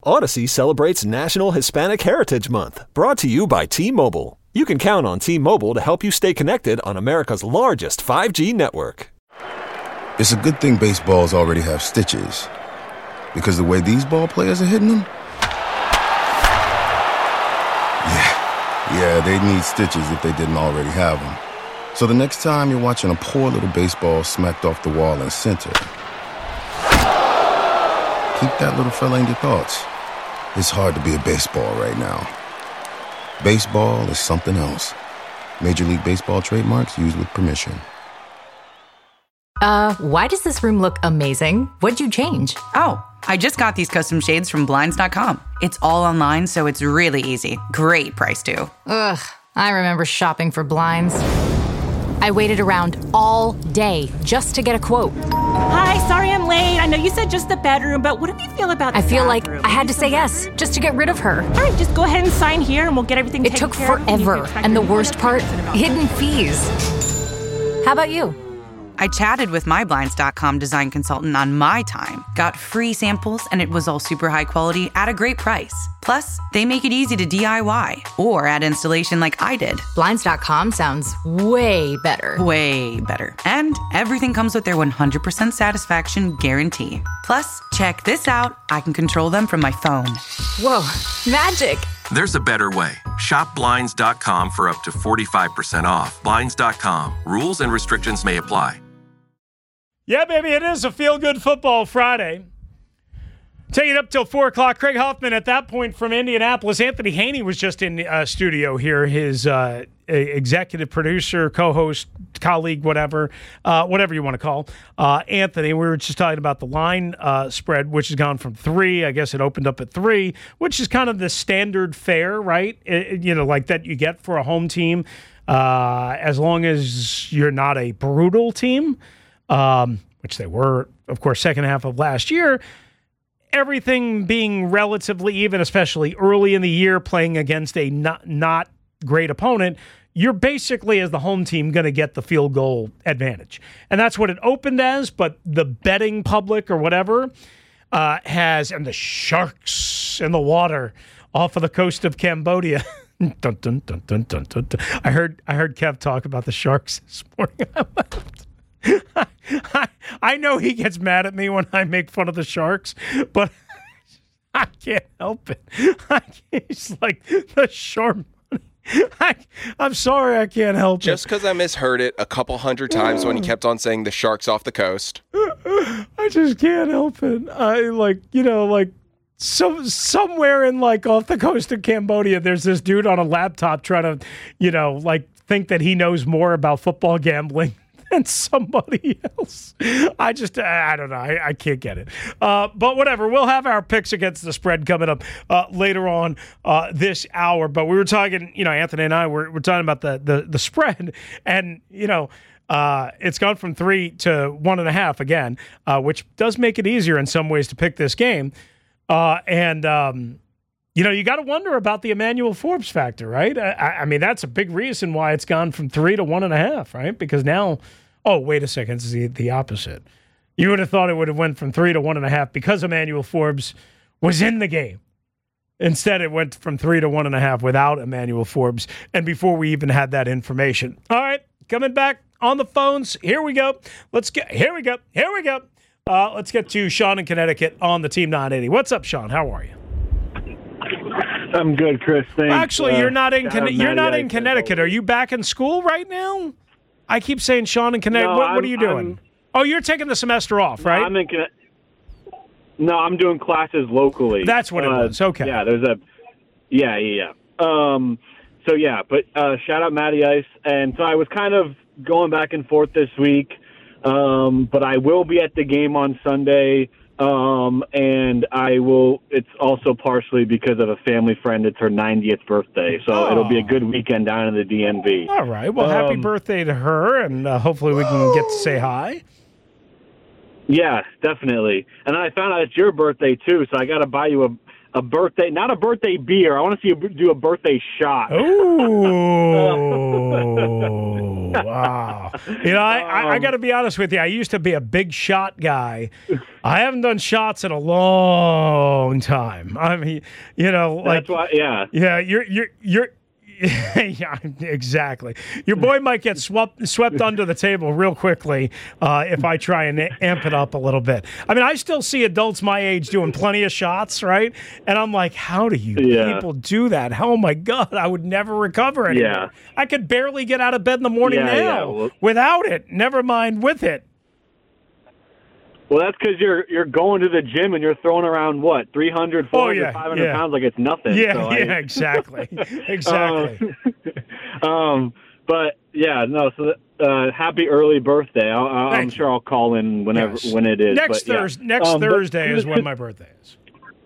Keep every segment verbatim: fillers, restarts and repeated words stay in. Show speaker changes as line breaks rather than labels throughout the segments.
Odyssey celebrates National Hispanic Heritage Month, brought to you by T-Mobile. You can count on T-Mobile to help you stay connected on America's largest five G network.
It's a good thing baseballs already have stitches, because the way these ball players are hitting them, yeah, yeah, they'd need stitches if they didn't already have them. So the next time you're watching a poor little baseball smacked off the wall in center, keep that little fella in your thoughts. It's hard to be a baseball right now. Baseball is something else. Major League Baseball trademarks used with permission.
Uh, why does this room look amazing? What'd you change?
Oh, I just got these custom shades from Blinds dot com. It's all online, so it's really easy. Great price, too.
Ugh, I remember shopping for blinds. I waited around all day just to get a quote.
Hi, sorry I'm late. I know you said just the bedroom, but what do you feel about the
I feel
bathroom?
like I had to say yes just to get rid of her.
All right, just go ahead and sign here and we'll get everything
It
taken
took
care of.
forever, and the worst part, hidden fees. How about you?
I chatted with my Blinds dot com design consultant on my time, got free samples, and it was all super high quality at a great price. Plus, they make it easy to D I Y or add installation like I did.
Blinds dot com sounds way better.
Way better. And everything comes with their one hundred percent satisfaction guarantee. Plus, check this out. I can control them from my phone.
Whoa, magic.
There's a better way. Shop Blinds dot com for up to forty-five percent off. Blinds dot com. Rules and restrictions may apply.
Yeah, baby, it is a feel-good football Friday. Take it up till four o'clock. Craig Hoffman at that point from Indianapolis. Anthony Haney was just in uh, studio here, his uh, executive producer, co-host, colleague, whatever, uh, whatever you want to call. Uh, Anthony, we were just talking about the line uh, spread, which has gone from three. I guess it opened up at three, which is kind of the standard fare, right? It, you know, like that you get for a home team, uh, as long as you're not a brutal team. Um, which they were, of course, second half of last year. Everything being relatively even, especially early in the year, playing against a not, not great opponent, you're basically, as the home team, going to get the field goal advantage. And that's what it opened as, but the betting public or whatever uh, has, and the sharks in the water off of the coast of Cambodia. dun, dun, dun, dun, dun, dun, dun. I heard, I heard Kev talk about the sharks this morning. I, I know he gets mad at me when I make fun of the Sharks, but I can't help it. I can't, it's like the shark money. I, I'm sorry, I can't help
Just it. Just because I misheard it a couple hundred times when he kept on saying the Sharks off the coast.
I just can't help it. I like, you know, like so somewhere in like off the coast of Cambodia, there's this dude on a laptop trying to, you know, like think that he knows more about football gambling and somebody else. I just, I don't know. I, I can't get it. Uh, but whatever. We'll have our picks against the spread coming up uh, later on uh, this hour. But we were talking, you know, Anthony and I were, were talking about the, the, the spread. And, you know, uh, it's gone from three to one and a half again, uh, which does make it easier in some ways to pick this game. Uh, and, um, you know, you got to wonder about the Emmanuel Forbes factor, right? I, I mean, that's a big reason why it's gone from three to one and a half, right? Because now, oh, wait a second, this is the, the opposite. You would have thought it would have went from three to one and a half because Emmanuel Forbes was in the game. Instead, it went from three to one and a half without Emmanuel Forbes, and before we even had that information. All right, coming back on the phones. Here we go. Let's get. Here we go. Here we go. Uh, let's get to Sean in Connecticut on the Team nine eighty. What's up, Sean? How are you?
I'm good, Chris. Thanks.
Actually,
uh,
you're not in. Con- you're not in
Ice
Connecticut. Are you back in school right now? I keep saying Sean in Connecticut.
No,
what, what are
I'm-
you doing?
I'm-
oh, you're taking the semester off, right?
I'm in Conne- no, I'm doing classes locally.
That's what it
Uh,
was. Okay.
Yeah, there's a. Yeah, yeah, yeah. Um. So yeah, but uh, shout out Matty Ice, and so I was kind of going back and forth this week, um, but I will be at the game on Sunday. Um, and I will, it's also partially because of a family friend. It's her ninetieth birthday. So
Oh.
it'll be a good weekend down in the D M V.
All right. Well, happy
Um,
birthday to her, and uh, hopefully we can get to say hi.
Yeah, definitely. And I found out it's your birthday too, so I got to buy you a, a birthday, not a birthday beer. I want to see you do a birthday shot.
Ooh. wow. You know, I, I, I got to be honest with you. I used to be a big shot guy. I haven't done shots in a long time. I mean, you know, like,
That's why, yeah.
Yeah, you're, you're, you're, yeah, exactly. Your boy might get swept swept under the table real quickly uh, if I try and amp it up a little bit. I mean, I still see adults my age doing plenty of shots, right? And I'm like, how do you
Yeah.
people do that? Oh my God, I would never recover anymore.
Yeah.
I could barely get out of bed in the morning
Yeah,
now
yeah, well-
without it. Never mind with it.
Well, that's because you're you're going to the gym and you're throwing around, what, three hundred, four hundred,
Oh, yeah,
five hundred
yeah.
pounds like it's nothing.
Yeah,
So I-
yeah, exactly, exactly.
Um, um, but, yeah, no, so uh, happy early birthday. I'll, I'll, I'm
Thank
sure I'll call in whenever
Yes.
when it is.
Next
but, yeah.
Thursday, next
Um, but-
Thursday is when my birthday is.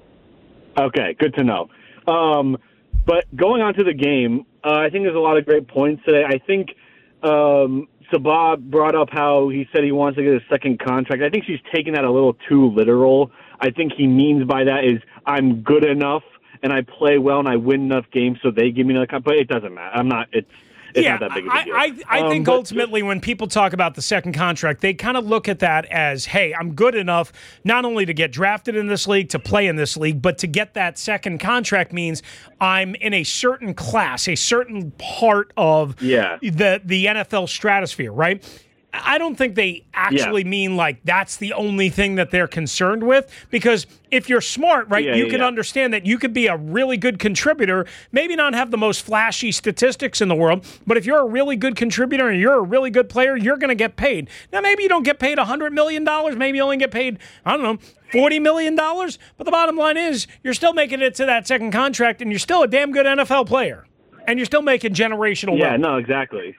Okay, good to know. Um, but going on to the game, uh, I think there's a lot of great points today. I think um, Sabah brought up how he said he wants to get a second contract. I think she's taking that a little too literal. I think he means by that is I'm good enough and I play well and I win enough games so they give me another contract. But it doesn't matter. I'm not. It's it's
yeah,
not that big of a deal.
I, I, I
Um,
think
but
ultimately when people talk about the second contract, they kind of look at that as, hey, I'm good enough not only to get drafted in this league, to play in this league, but to get that second contract means I'm in a certain class, a certain part of
Yeah.
the, the N F L stratosphere, right? I don't think they actually
Yeah.
mean like that's the only thing that they're concerned with, because if you're smart, right,
Yeah,
you
yeah,
can
yeah.
understand that you could be a really good contributor, maybe not have the most flashy statistics in the world, but if you're a really good contributor and you're a really good player, you're going to get paid. Now, maybe you don't get paid one hundred million dollars, maybe you only get paid, I don't know, forty million dollars, but the bottom line is you're still making it to that second contract and you're still a damn good N F L player, and you're still making generational
Yeah,
wealth.
no, exactly.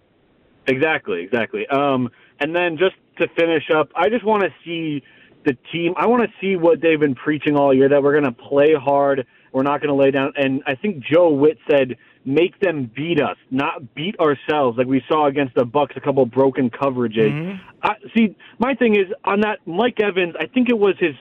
Exactly, exactly. Um, and then just to finish up, I just want to see the team. I want to see what they've been preaching all year, that we're going to play hard, we're not going to lay down. And I think Joe Witt said, make them beat us, not beat ourselves, like we saw against the Bucs, a couple broken coverages.
Mm-hmm.
I, see, my thing is, on that Mike Evans, I think it was his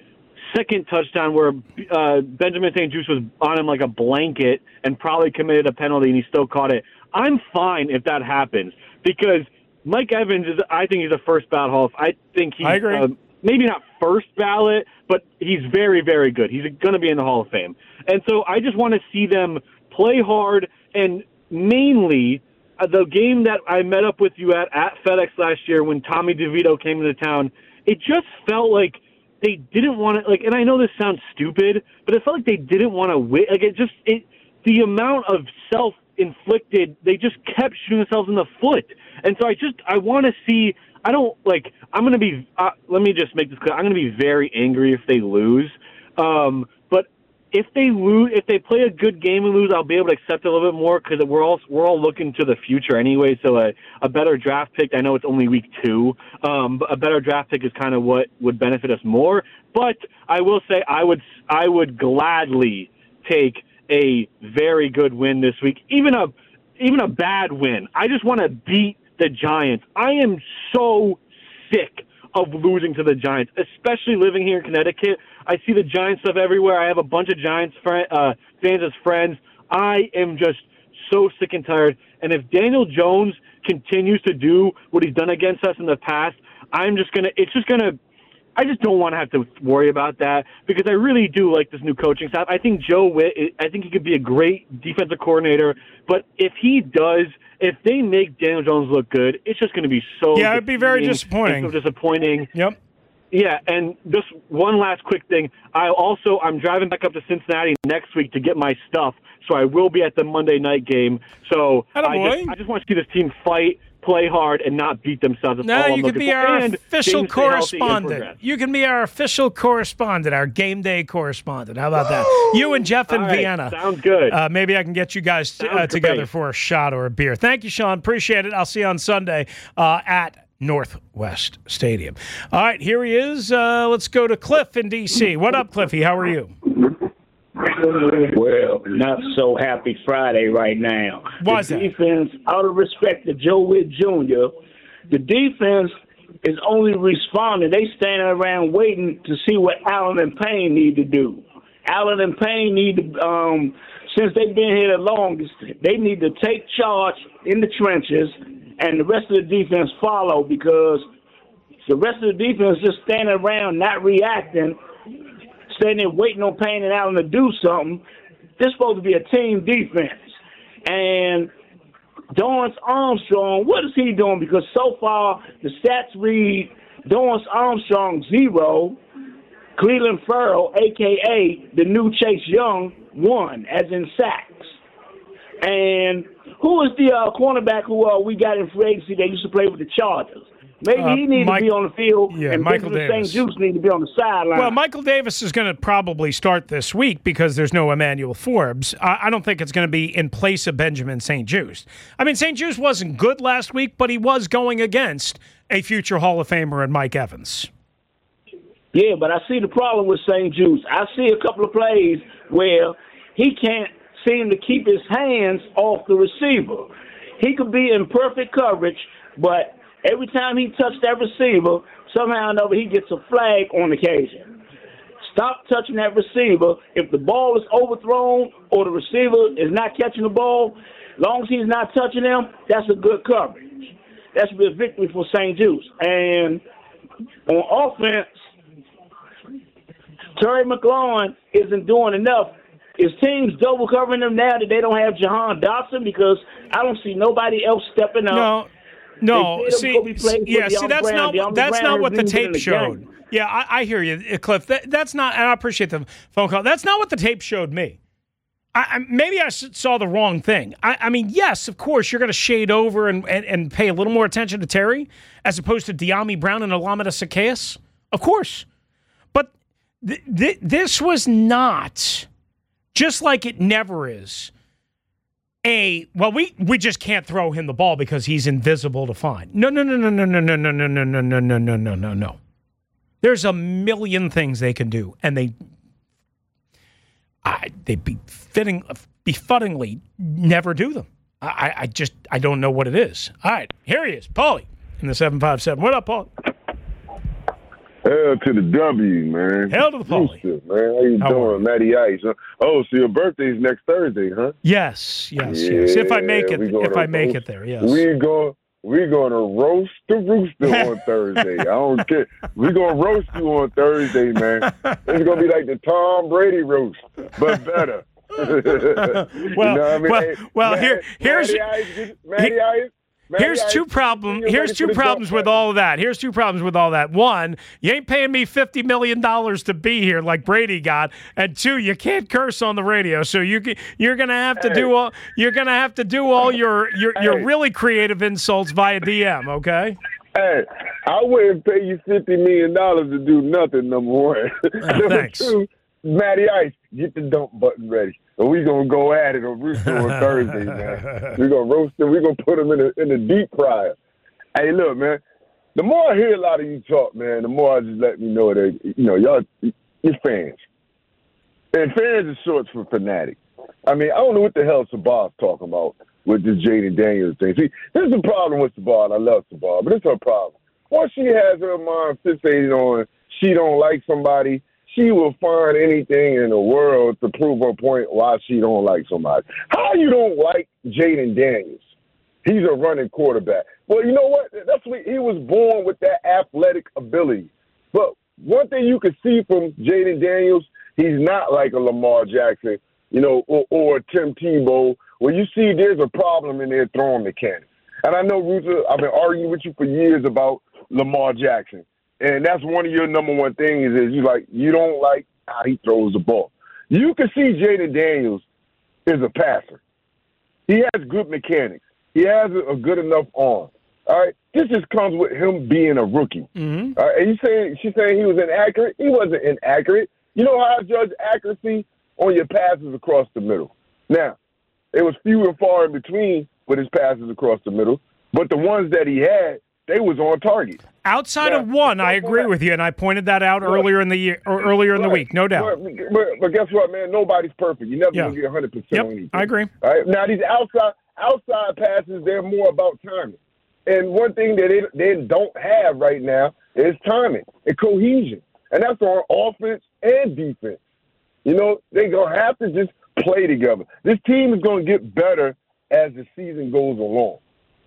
second touchdown where uh, Benjamin Saint Juste was on him like a blanket and probably committed a penalty and he still caught it. I'm fine if that happens because Mike Evans is, I think he's a first ballot Hall. I think he's
I agree.
Uh, maybe not first ballot, but he's very, very good. He's going to be in the Hall of Fame. And so I just want to see them play hard, and mainly uh, the game that I met up with you at, at FedEx last year when Tommy DeVito came into town, it just felt like they didn't want to, like, and I know this sounds stupid, but it felt like they didn't want to win. Like, it just, it, the amount of self-inflicted, they just kept shooting themselves in the foot. And so I just, I want to see, I don't, like, I'm going to be, uh, let me just make this clear, I'm going to be very angry if they lose. Um, but if they lose, if they play a good game and lose, I'll be able to accept it a little bit more because we're all, we're all looking to the future anyway. So a, a better draft pick, I know it's only week two, um, but a better draft pick is kind of what would benefit us more. But I will say I would, I would gladly take a very good win this week, even a, even a bad win. I just want to beat the Giants. I am so sick of losing to the Giants, especially living here in Connecticut. I see the Giants stuff everywhere. I have a bunch of Giants fr- uh, fans as friends. I am just so sick and tired. And if Daniel Jones continues to do what he's done against us in the past, I'm just going to, it's just going to, I just don't want to have to worry about that because I really do like this new coaching staff. I think Joe Witt, I think he could be a great defensive coordinator, but if he does, if they make Daniel Jones look good, it's just going to be so
Yeah, it'd be very
defeating
disappointing.
and So disappointing.
Yep.
Yeah, and just one last quick thing. I also I'm driving back up to Cincinnati next week to get my stuff, so I will be at the Monday night game. So I just, I just want to see this team fight, play hard, and not beat themselves. That's
Now
all I'm
you can
looking
be
for.
our
And
official
James stay healthy and
correspondent.
progress.
You can be our official correspondent, our game day correspondent. How about that? You and Jeff in
All right,
Vienna.
sounds good.
Uh, maybe I can get you guys uh,
Sounds
together
great.
for a shot or a beer. Thank you, Sean. Appreciate it. I'll see you on Sunday uh, at Northwest Stadium. All right, here he is. Uh, let's go to Cliff in D C. What up, Cliffy? How are you?
Well, not so happy Friday right now.
Why is
the
that?
defense, out of respect to Joe Witt Junior, the defense is only responding. They standing around waiting to see what Allen and Payne need to do. Allen and Payne need to, um, since they've been here the longest, they need to take charge in the trenches and the rest of the defense follow, because the rest of the defense just standing around, not reacting, standing there waiting on Payne and Allen to do something. This is supposed to be a team defense. And Dorrance Armstrong, what is he doing? Because so far the stats read Dorrance Armstrong zero, Cleveland Ferrell, a k a the new Chase Young, one, as in sacks. And who is the uh, cornerback who uh, we got in free agency that used to play with the Chargers? Maybe uh, he needs Mike, to be on the field,
yeah,
and
Michael
Saint Juice need to be on the sideline.
Well, Michael Davis is going to probably start this week because there's no Emmanuel Forbes. I, I don't think it's going to be in place of Benjamin Saint Juice. I mean, Saint Juice wasn't good last week, but he was going against a future Hall of Famer in Mike Evans.
Yeah, but I see the problem with Saint Juice. I see a couple of plays where he can't seem to keep his hands off the receiver. He could be in perfect coverage, but every time he touched that receiver, somehow or another he gets a flag on occasion. Stop touching that receiver. If the ball is overthrown or the receiver is not catching the ball, as long as he's not touching him, that's a good coverage. That should be a victory for Saint Juice. And on offense, Terry McLaurin isn't doing enough. Is teams double covering them now that they don't have Jahan Dotson? Because I don't see nobody else stepping up.
No. No, see, yeah, see, that's not that's not what the tape showed. Yeah, I, I hear you, Cliff. That, that's not, and I appreciate the phone call. That's not what the tape showed me. I, I, maybe I saw the wrong thing. I, I mean, yes, of course, you're going to shade over and, and, and pay a little more attention to Terry as opposed to De'Ami Brown and Olamide Zaccheaus. Of course. But th- th- this was not, just like it never is, A, well, we, we just can't throw him the ball because he's invisible to find. No, no, no, no, no, no, no, no, no, no, no, no, no, no, no, no, no. There's a million things they can do, and they I, they befitting, befuddingly never do them. I, I just, I don't know what it is. All right, here he is, Paulie, in the seven five seven. What up, Paul?
Hell to the W, man.
Hell to the Paulie.
Man, how you how doing, Matty Ice? Oh, so your birthday's next Thursday, huh?
Yes, yes, yeah, yes. If I make it, if I make roast, it there, yes.
We're going, we're going to roast the rooster on Thursday. I don't care. We're going to roast you on Thursday, man. It's going to be like the Tom Brady roast, but better.
well, you know I mean? well, hey, well Matt, here, here's
Matty Ice, Matty Ice. Man,
here's two problems. Here's two problems with all of that. Here's two problems with all that. One, you ain't paying me fifty million dollars to be here like Brady got, and two, you can't curse on the radio. So you can, you're gonna have to hey. do all you're gonna have to do all your your, hey. your really creative insults via D M. Okay.
Hey, I wouldn't pay you fifty million dollars to do nothing. Number one.
Uh,
number
thanks.
two, Matty Ice, get the dump button ready. And we're going to go at it on Rooster on Thursday, man. We're going to roast him. We're going to put him in a, in a deep fryer. Hey, look, man, the more I hear a lot of you talk, man, the more I just let me know that, you know, y'all, you're fans. And fans is short for fanatic. I mean, I don't know what the hell Sabah's talking about with this Jaden Daniels thing. See, this is the problem with Sabah, and I love Sabah, but it's her problem. Once she has her mind fixated on she don't like somebody, she will find anything in the world to prove her point why she don't like somebody. How you don't like Jaden Daniels? He's a running quarterback. Well, you know what? That's what he was born with, that athletic ability. But one thing you can see from Jaden Daniels, he's not like a Lamar Jackson, you know, or, or a Tim Tebow, where you see there's a problem in their throwing mechanics. And I know, Ruther, I've been arguing with you for years about Lamar Jackson. And that's one of your number one things is you like you don't like how he throws the ball. You can see Jaden Daniels is a passer. He has good mechanics. He has a good enough arm. All right, this just comes with him being a rookie.
Mm-hmm.
All right, and you saying she's saying he was inaccurate. He wasn't inaccurate. You know how I judge accuracy on your passes across the middle. Now, it was few and far in between with his passes across the middle, but the ones that he had, they was on target.
Outside
now,
of one, I agree with you, and I pointed that out
right.
earlier in the year or earlier in
right.
the week, no doubt.
But, but, but guess what, man? Nobody's perfect. You're never
yeah.
gonna get one hundred percent
yep,
on anything.
I agree.
All right. Now these outside outside passes, they're more about timing. And one thing that they they don't have right now is timing and cohesion, and that's on offense and defense. You know, they're gonna have to just play together. This team is gonna get better as the season goes along.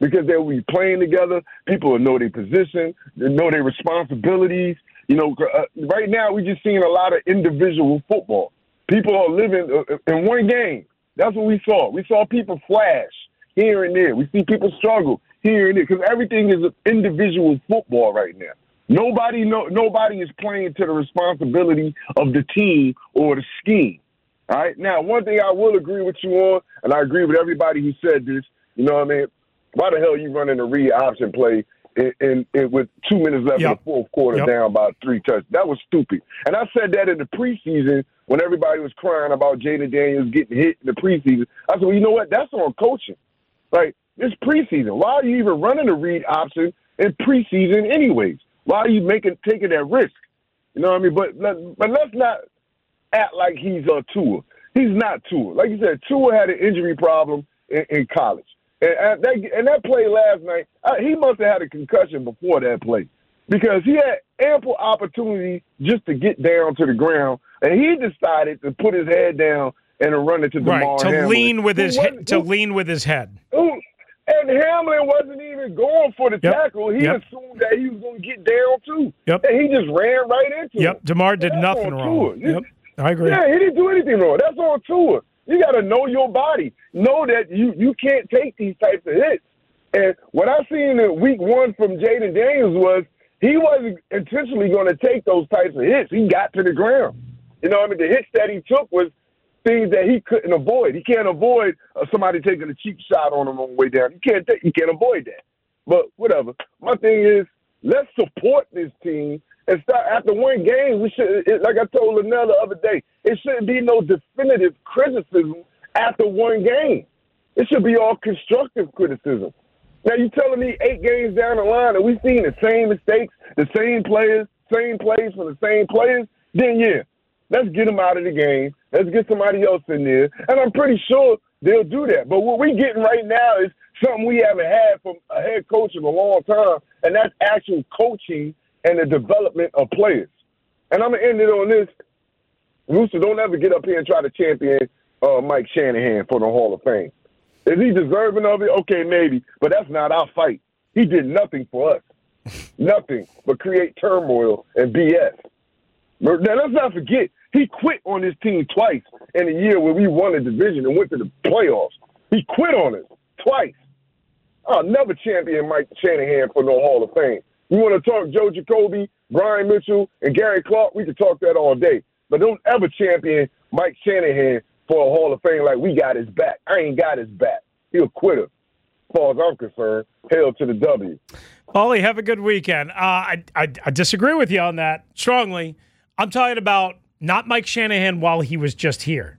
because they'll be playing together. People will know their position, they know their responsibilities. You know, uh, right now we're just seeing a lot of individual football. People are living uh, in one game. That's what we saw. We saw people flash here and there. We see people struggle here and there because everything is individual football right now. Nobody, no, nobody is playing to the responsibility of the team or the scheme. All right. Now, one thing I will agree with you on, and I agree with everybody who said this. You know what I mean? Why the hell are you running a read option play in, in, in with two minutes left yep. in the fourth quarter yep. down by three touchdowns? That was stupid. And I said that in the preseason when everybody was crying about Jaden Daniels getting hit in the preseason. I said, well, you know what? That's on coaching. Like, it's preseason. Why are you even running a read option in preseason anyways? Why are you making taking that risk? You know what I mean? But but let's not act like he's a Tua. He's not Tua. Like you said, Tua had an injury problem in, in college. And, and, that, and that play last night, uh, he must have had a concussion before that play because he had ample opportunity just to get down to the ground, and he decided to put his head down and to run it to Damar
right, to
Hamlin.
lean with his he- to lean with his head.
Who, And Hamlin wasn't even going for the
yep.
tackle. He
yep.
assumed that he was going to get down, too.
Yep.
And he just ran right into
yep.
him.
Yep, Damar did nothing wrong. Yep. I agree.
Yeah, he didn't do anything wrong. That's on Tua. You got to know your body. Know that you, you can't take these types of hits. And what I seen in week one from Jaden Daniels was he wasn't intentionally going to take those types of hits. He got to the ground. You know what I mean? The hits that he took was things that he couldn't avoid. He can't avoid uh, somebody taking a cheap shot on him on the way down. You can't take, you can't avoid that. But whatever. My thing is, let's support this team and start after one game. We should, it, like I told Linnell the other day, it shouldn't be no definitive criticism after one game. It should be all constructive criticism. Now you telling me eight games down the line and we seen the same mistakes, the same players, same plays from the same players? Then yeah, let's get them out of the game. Let's get somebody else in there. And I'm pretty sure they'll do that. But what we're getting right now is something we haven't had from a head coach in a long time, and that's actual coaching and the development of players. And I'm going to end it on this. Rooster, don't ever get up here and try to champion uh, Mike Shanahan for the Hall of Fame. Is he deserving of it? Okay, maybe. But that's not our fight. He did nothing for us. Nothing but create turmoil and B S. Now, let's not forget, he quit on this team twice in a year where we won a division and went to the playoffs. He quit on us twice. I'll never champion Mike Shanahan for no Hall of Fame. You want to talk Joe Jacoby, Brian Mitchell, and Gary Clark? We could talk that all day. But don't ever champion Mike Shanahan for a Hall of Fame like we got his back. I ain't got his back. He'll quit us. As far as I'm concerned, hail to the W.
Paulie, have a good weekend. Uh, I, I I disagree with you on that strongly. I'm talking about not Mike Shanahan while he was just here.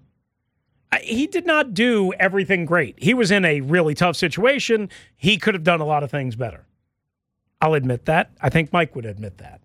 He did not do everything great. He was in a really tough situation. He could have done a lot of things better. I'll admit that. I think Mike would admit that.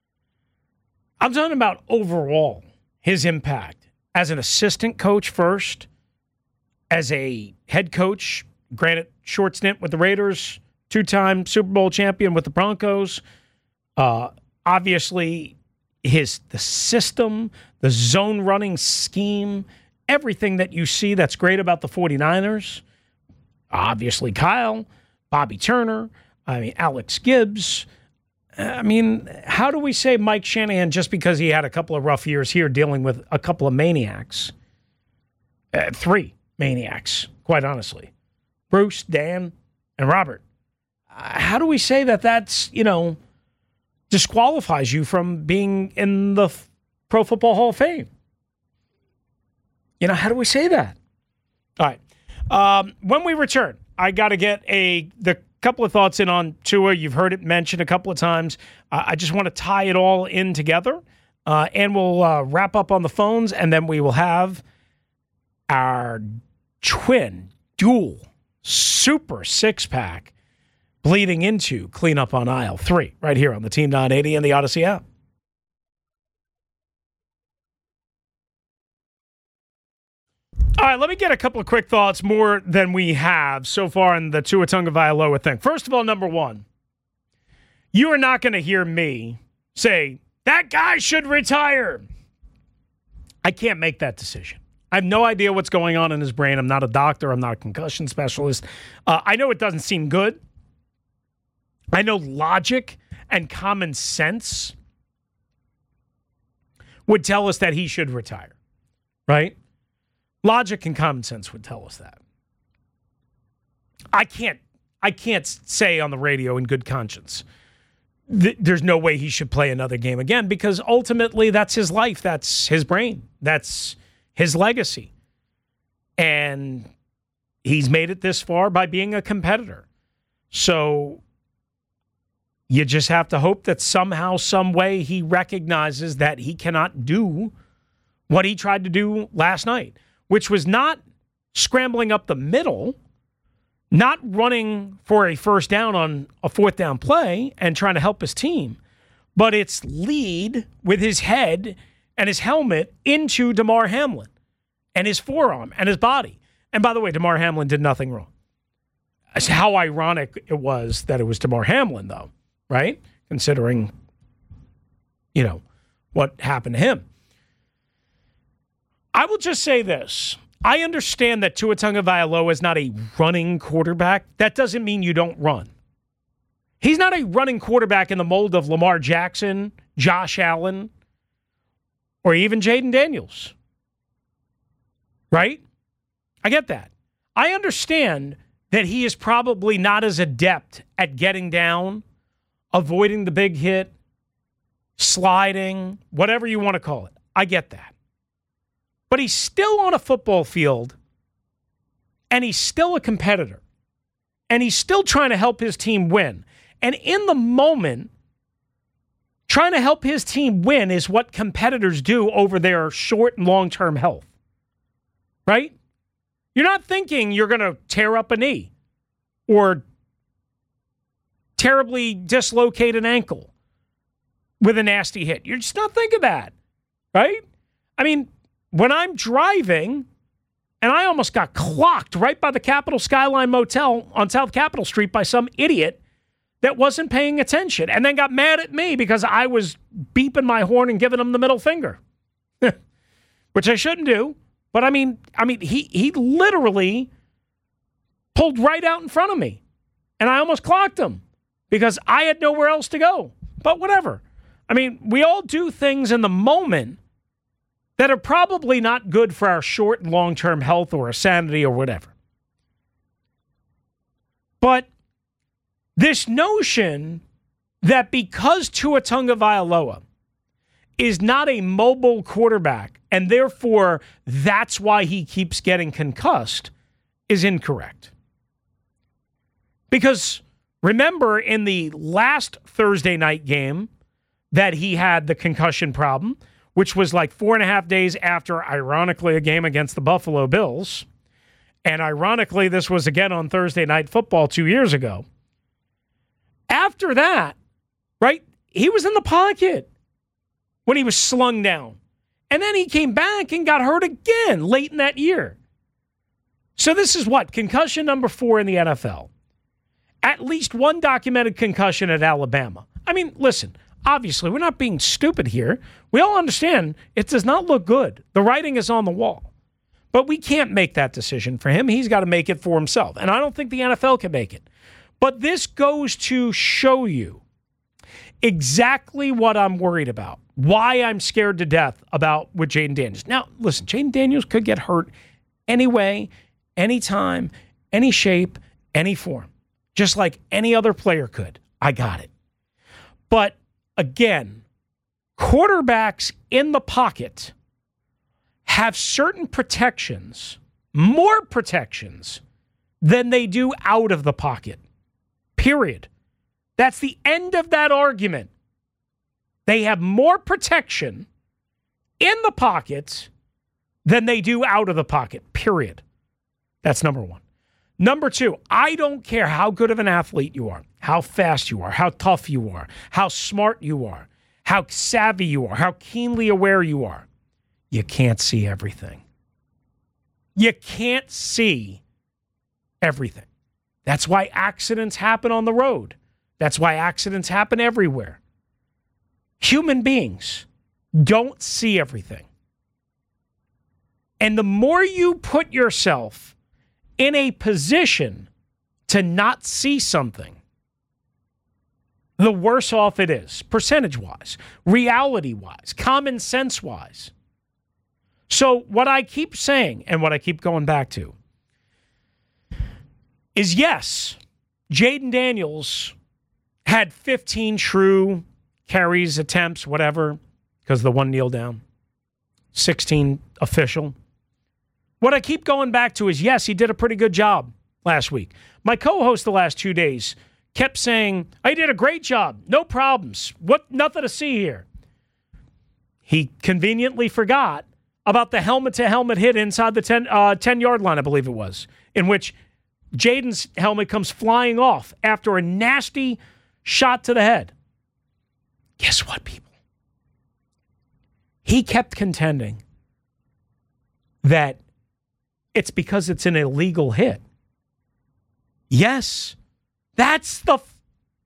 I'm talking about overall his impact as an assistant coach first, as a head coach, granted short stint with the Raiders, two-time Super Bowl champion with the Broncos. Uh, obviously, his the system, the zone running scheme, everything that you see that's great about the 49ers. Obviously, Kyle, Bobby Turner, I mean, Alex Gibbs. I mean, how do we say Mike Shanahan just because he had a couple of rough years here dealing with a couple of maniacs? Uh, three maniacs, quite honestly. Bruce, Dan, and Robert. Uh, how do we say that that's, you know, disqualifies you from being in the F- Pro Football Hall of Fame? You know, how do we say that? All right. Um, when we return, I got to get a the couple of thoughts in on Tua. You've heard it mentioned a couple of times. Uh, I just want to tie it all in together, uh, and we'll uh, wrap up on the phones, and then we will have our twin, dual, super six-pack bleeding into Cleanup on Aisle three right here on the Team nine eighty and the Odyssey app. All right, let me get a couple of quick thoughts, more than we have so far in the Tua Tagovailoa thing. First of all, number one, you are not going to hear me say, that guy should retire. I can't make that decision. I have no idea what's going on in his brain. I'm not a doctor. I'm not a concussion specialist. Uh, I know it doesn't seem good I know logic and common sense would tell us that he should retire, right? Logic and common sense would tell us that. I can't I can't say on the radio in good conscience th- there's no way he should play another game again, because ultimately that's his life, that's his brain, that's his legacy. And he's made it this far by being a competitor. So you just have to hope that somehow, some way, he recognizes that he cannot do what he tried to do last night, which was not scrambling up the middle, not running for a first down on a fourth down play and trying to help his team, but it's lead with his head and his helmet into Damar Hamlin and his forearm and his body. And by the way, Damar Hamlin did nothing wrong. How ironic it was that it was Damar Hamlin, though, right? Considering, you know, what happened to him. I will just say this. I understand that Tua Tagovailoa is not a running quarterback. That doesn't mean you don't run. He's not a running quarterback in the mold of Lamar Jackson, Josh Allen, or even Jaden Daniels. Right? I get that. I understand that he is probably not as adept at getting down, avoiding the big hit, sliding, whatever you want to call it. I get that. But he's still on a football field, and he's still a competitor, and he's still trying to help his team win. And in the moment, trying to help his team win is what competitors do over their short and long-term health. Right? You're not thinking you're going to tear up a knee or terribly dislocate an ankle with a nasty hit. You're just not thinking that, right? I mean, when I'm driving and I almost got clocked right by the Capitol Skyline Motel on South Capitol Street by some idiot that wasn't paying attention and then got mad at me because I was beeping my horn and giving him the middle finger, which I shouldn't do. But I mean, I mean, he he literally pulled right out in front of me, and I almost clocked him because I had nowhere else to go. But whatever. I mean, we all do things in the moment that are probably not good for our short and long-term health or our sanity or whatever. But this notion that because Tua Tagovailoa is not a mobile quarterback, and therefore that's why he keeps getting concussed, is incorrect. Because remember, in the last Thursday night game that he had the concussion problem, which was like four and a half days after, ironically, a game against the Buffalo Bills, and ironically, this was again on Thursday Night Football two years ago. After that, right, he was in the pocket when he was slung down. And then he came back and got hurt again late in that year. So this is what? Concussion number four in the N F L. At least one documented concussion at Alabama. I mean, listen, obviously, we're not being stupid here. We all understand it does not look good. The writing is on the wall. But we can't make that decision for him. He's got to make it for himself. And I don't think the N F L can make it. But this goes to show you exactly what I'm worried about. Why I'm scared to death about with Jaden Daniels. Now, listen, Jaden Daniels could get hurt anyway, anytime, any shape, any form. Just like any other player could. I got it. But again, quarterbacks in the pocket have certain protections, more protections, than they do out of the pocket. Period. That's the end of that argument. They have more protection in the pocket than they do out of the pocket, period. That's number one. Number two, I don't care how good of an athlete you are, how fast you are, how tough you are, how smart you are, how savvy you are, how keenly aware you are. You can't see everything. You can't see everything. That's why accidents happen on the road. That's why accidents happen everywhere. Human beings don't see everything. And the more you put yourself in a position to not see something, the worse off it is, percentage-wise, reality-wise, common sense-wise. So what I keep saying and what I keep going back to is, yes, Jayden Daniels had fifteen true carries, attempts, whatever, because the one kneel down, sixteen official. What I keep going back to is, yes, he did a pretty good job last week. My co-host the last two days kept saying, I did a great job, no problems, what, nothing to see here. He conveniently forgot about the helmet-to-helmet hit inside the ten, uh, ten-yard line, I believe it was, in which Jayden's helmet comes flying off after a nasty shot to the head. Guess what, people? He kept contending that it's because it's an illegal hit. Yes, that's the f-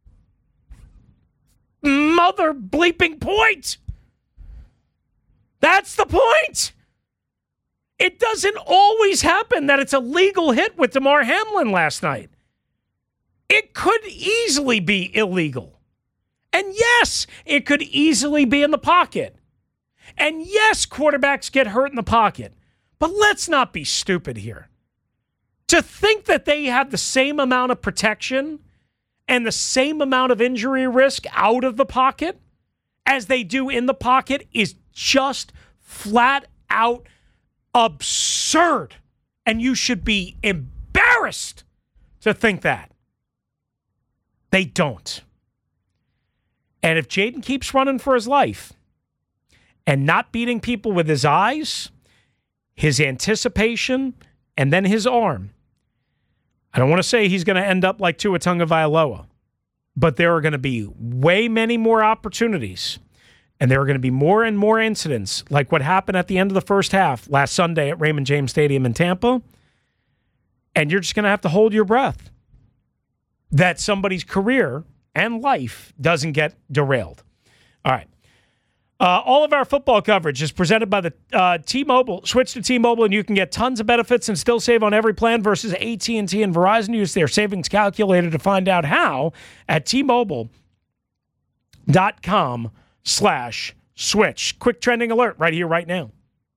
mother bleeping point. That's the point. It doesn't always happen that it's a legal hit with Damar Hamlin last night. It could easily be illegal. And yes, it could easily be in the pocket. And yes, quarterbacks get hurt in the pocket. But let's not be stupid here. To think that they have the same amount of protection and the same amount of injury risk out of the pocket as they do in the pocket is just flat out absurd. And you should be embarrassed to think that. They don't. And if Jayden keeps running for his life and not beating people with his eyes, his anticipation, and then his arm, I don't want to say he's going to end up like Tua Tagovailoa, but there are going to be way many more opportunities, and there are going to be more and more incidents like what happened at the end of the first half last Sunday at Raymond James Stadium in Tampa, and you're just going to have to hold your breath that somebody's career and life doesn't get derailed. All right. Uh, all of our football coverage is presented by the uh, T-Mobile. Switch to T-Mobile and you can get tons of benefits and still save on every plan versus A T and T and Verizon. Use their savings calculator to find out how at T-Mobile dot com slash switch. Quick trending alert right here, right now.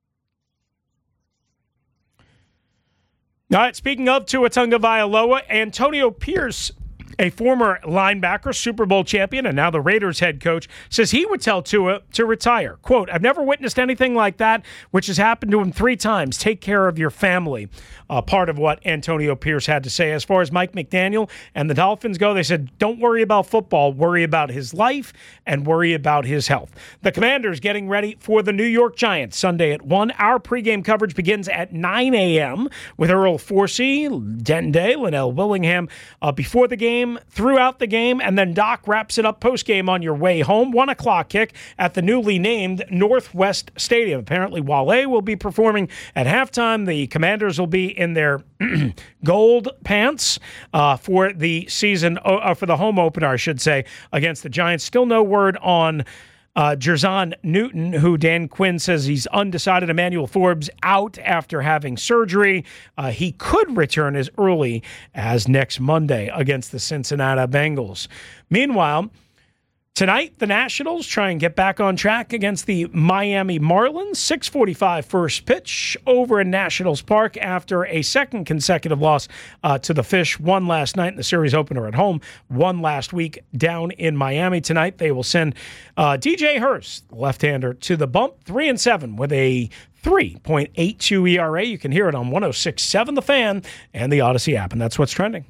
All right, speaking of Tua Tagovailoa, Antonio Pierce, a former linebacker, Super Bowl champion, and now the Raiders head coach, says he would tell Tua to retire. Quote, I've never witnessed anything like that, which has happened to him three times. Take care of your family. Uh, part of what Antonio Pierce had to say. As far as Mike McDaniel and the Dolphins go, they said, don't worry about football. Worry about his life and worry about his health. The Commanders getting ready for the New York Giants Sunday at one. Our pregame coverage begins at nine a.m. with Earl Forsey, Denton Day, Linnell Willingham uh, before the game, throughout the game, and then Doc wraps it up post-game on your way home. One o'clock kick at the newly named Northwest Stadium. Apparently, Wale will be performing at halftime. The Commanders will be in their gold pants uh, for the season, uh, for the home opener, I should say, against the Giants. Still no word on Uh, Jerzon Newton, who Dan Quinn says he's undecided. Emmanuel Forbes out after having surgery. Uh, he could return as early as next Monday against the Cincinnati Bengals. Meanwhile, tonight, the Nationals try and get back on track against the Miami Marlins. six forty-five first pitch over in Nationals Park after a second consecutive loss uh, to the Fish. One last night in the series opener at home. One last week down in Miami. Tonight, they will send uh, D J Hurst, the left-hander, to the bump. three and seven with a three point eight two E R A. You can hear it on one oh six point seven The Fan and the Odyssey app, and that's what's trending.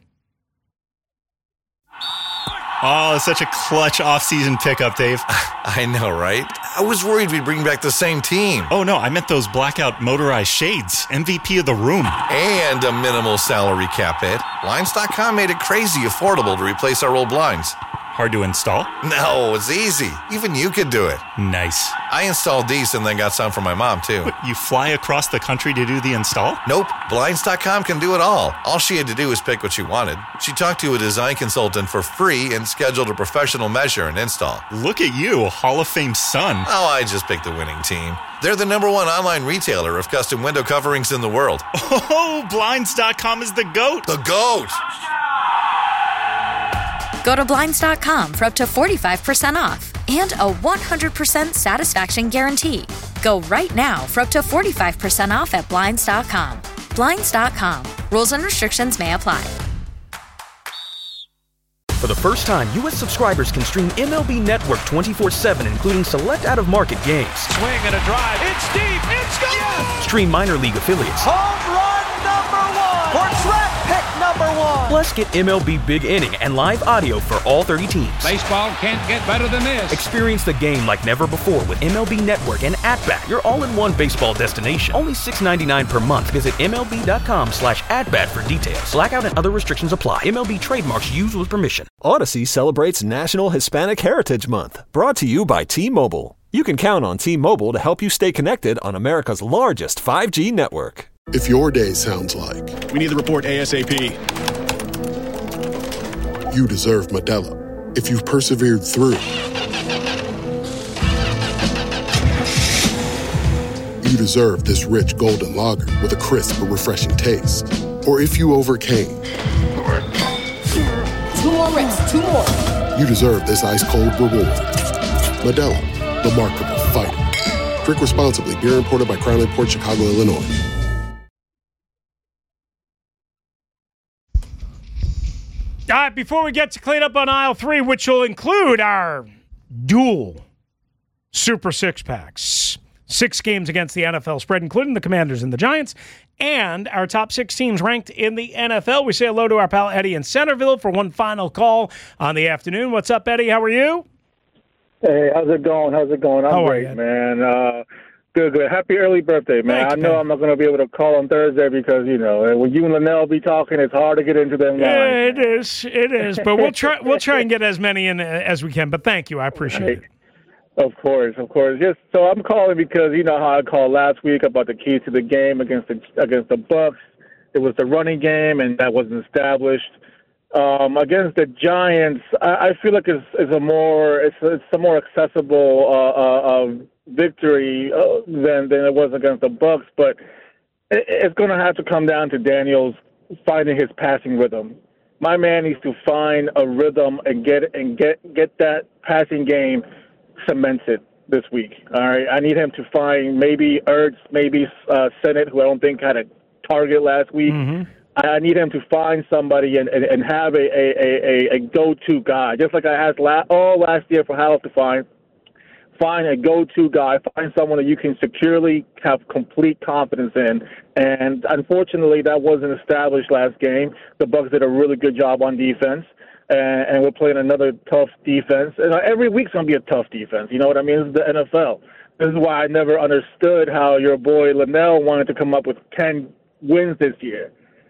Oh, such a clutch off-season pickup, Dave.
I know, right? I was worried we'd bring back the same team.
Oh, no, I meant those blackout motorized shades. M V P of the room.
And a minimal salary cap hit. Blinds dot com made it crazy affordable to replace our old blinds.
Hard to install?
No, it's easy. Even you could do it.
Nice.
I installed these and then got some for my mom, too.
What, you fly across the country to do the install?
Nope. Blinds dot com can do it all. All she had to do was pick what she wanted. She talked to a design consultant for free and scheduled a professional measure and install.
Look at you, Hall of Fame son.
Oh, I just picked the winning team. They're the number one online retailer of custom window coverings in the world.
Oh, Blinds dot com is the GOAT.
The GOAT!
Go to Blinds dot com for up to forty-five percent off and a one hundred percent satisfaction guarantee. Go right now for up to forty-five percent off at Blinds dot com. Blinds dot com. Rules and restrictions may apply.
For the first time, U S subscribers can stream M L B Network twenty-four seven, including select out-of-market games.
Swing and a drive. It's deep. It's gone. Yes.
Stream minor league affiliates.
Home run number one. For draft pick number one.
Plus, get M L B Big Inning and live audio for all thirty teams.
Baseball can't get better than this.
Experience the game like never before with M L B Network and At-Bat, your all-in-one baseball destination. Only six dollars and ninety-nine cents per month. Visit M L B dot com slash at-bat for details. Blackout and other restrictions apply. M L B trademarks used with permission.
Odyssey celebrates National Hispanic Heritage Month, brought to you by T-Mobile. You can count on T-Mobile to help you stay connected on America's largest five G network.
If your day sounds like,
we need the report ASAP,
you deserve Modelo. If you've persevered through, you deserve this rich golden lager with a crisp but refreshing taste. Or if you overcame,
Two more reps, two more.
you deserve this ice-cold reward. Modelo, the mark of a fighter. Drink responsibly. Beer imported by Crown Imports, Chicago, Illinois.
All right, before we get to clean up on aisle three, which will include our dual Super Six Packs, six games against the N F L spread, including the Commanders and the Giants, and our top six teams ranked in the N F L. We say hello to our pal Eddie in Centerville for one final call on the afternoon. What's up, Eddie? How are you?
Hey, how's it going? How's it going? I'm
How are
great,
you?
man. Uh, good, good. Happy early birthday, man.
Thank
I
you,
know
man.
I'm not going to be able to call on Thursday because, you know, when you and Linnell be talking, it's hard to get into them
Yeah,
lines.
it is. It is. But we'll try. We'll try and get as many in as we can. But thank you. I appreciate it.
Of course, of course. Just so I'm calling because you know how I called last week about the keys to the game against the against the Bucks. It was the running game, and that wasn't established. Um, against the Giants, I, I feel like it's, it's a more it's, it's a more accessible uh, uh, uh, victory uh, than than it was against the Bucks. But it, it's going to have to come down to Daniels finding his passing rhythm. My man needs to find a rhythm and get and get get that passing game cemented this week. All right, I need him to find maybe Ertz, maybe uh, Sennett, who I don't think had a target last week.
Mm-hmm.
I need him to find somebody and, and, and have a, a, a, a go-to guy, just like I asked la- all last year for Howell to find. Find a go-to guy. Find someone that you can securely have complete confidence in. And unfortunately, that wasn't established last game. The Bucs did a really good job on defense. And, and we're playing another tough defense. And every week's going to be a tough defense. You know what I mean? This is the N F L. This is why I never understood how your boy Linnell wanted to come up with ten wins this year.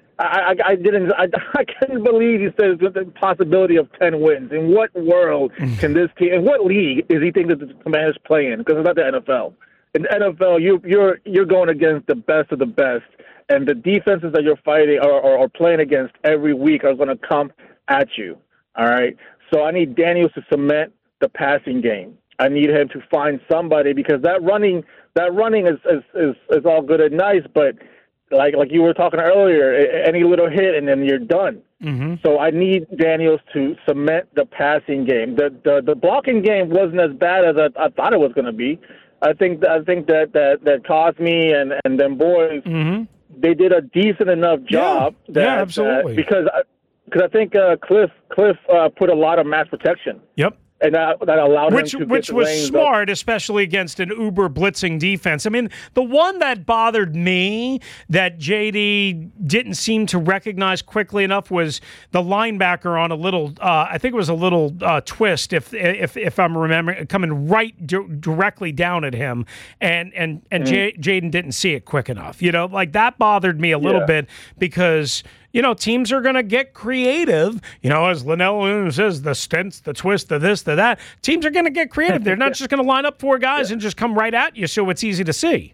I, I, I didn't. I, I couldn't believe he said the possibility of ten wins. In what world can this team? In what league is he think that the Commanders play in? Because it's not the N F L. In the N F L, you, you're you're going against the best of the best, and the defenses that you're fighting or, or, or playing against every week are going to come at you. All right. So I need Daniels to cement the passing game. I need him to find somebody because that running that running is is, is, is all good and nice, but like like you were talking earlier, any little hit and then you're done.
Mm-hmm.
So I need Daniels to cement the passing game. The the, the blocking game wasn't as bad as I, I thought it was going to be. I think I think that that that Cosme and and them boys
mm-hmm.
they did a decent enough job.
Yeah,
that,
yeah absolutely.
That because because I think uh, Cliff Cliff uh, put a lot of mass protection.
Yep.
And that, that allowed
which,
him to
Which
get
was
the
smart,
up.
especially against an uber blitzing defense. I mean, the one that bothered me that J D didn't seem to recognize quickly enough was the linebacker on a little, uh, I think it was a little uh, twist, if if if I'm remembering, coming right d- directly down at him, and and and mm-hmm. J- Jaden didn't see it quick enough. You know, like that bothered me a little
yeah.
bit because. You know, teams are going to get creative. You know, as Linnell says, the stints, the twist, the this, the that. Teams are going to get creative. They're not just going to line up four guys yeah. and just come right at you so it's easy to see.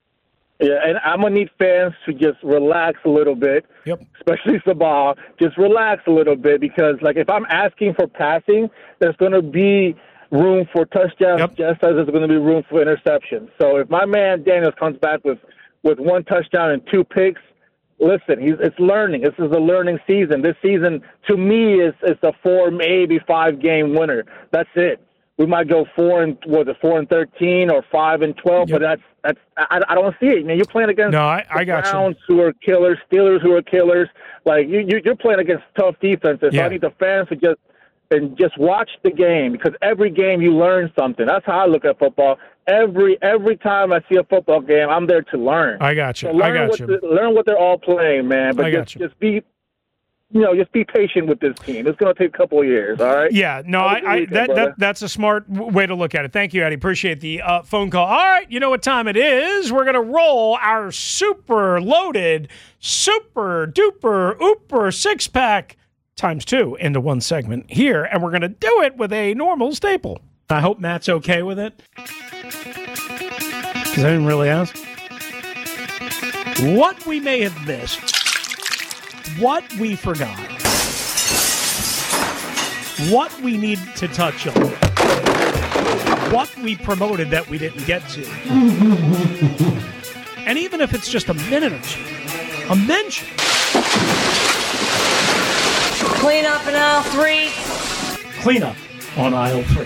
Yeah, and I'm going to need fans to just relax a little bit,
yep.
especially Sabah. Just relax a little bit because, like, if I'm asking for passing, there's going to be room for touchdowns
yep.
just as there's going to be room for interceptions. So if my man Daniels comes back with, with one touchdown and two picks, listen, he's it's learning. This is a learning season. This season, to me, is is a four, maybe five game winner. That's it. We might go four and was it four and thirteen or five and twelve, yep. but that's that's I, I don't see it. Man, you're playing against
no, I, I got
Browns
you.
who are killers, Steelers who are killers. Like you, you you're playing against tough defenses.
Yeah.
So I need the fans to just and just watch the game, because every game you learn something. That's how I look at football. Every every time I see a football game, I'm there to learn.
I got you.
So learn
I got
what
you.
The, learn what they're all playing, man. But
I got
just,
you.
just be, you know, just be patient with this team. It's going to take a couple of years. All right.
Yeah. No, I, I
weekend,
that, that that's a smart w- way to look at it. Thank you, Eddie. Appreciate the uh, phone call. All right. You know what time it is? We're gonna roll our super loaded, super duper ooper six pack times two into one segment here, and we're going to do it with a normal staple. I hope Matt's okay with it, because I didn't really ask. What we may have missed, what we forgot, what we need to touch on, what we promoted that we didn't get to. And even if it's just a minute or two, a mention.
Clean up in aisle three.
Clean up on aisle three.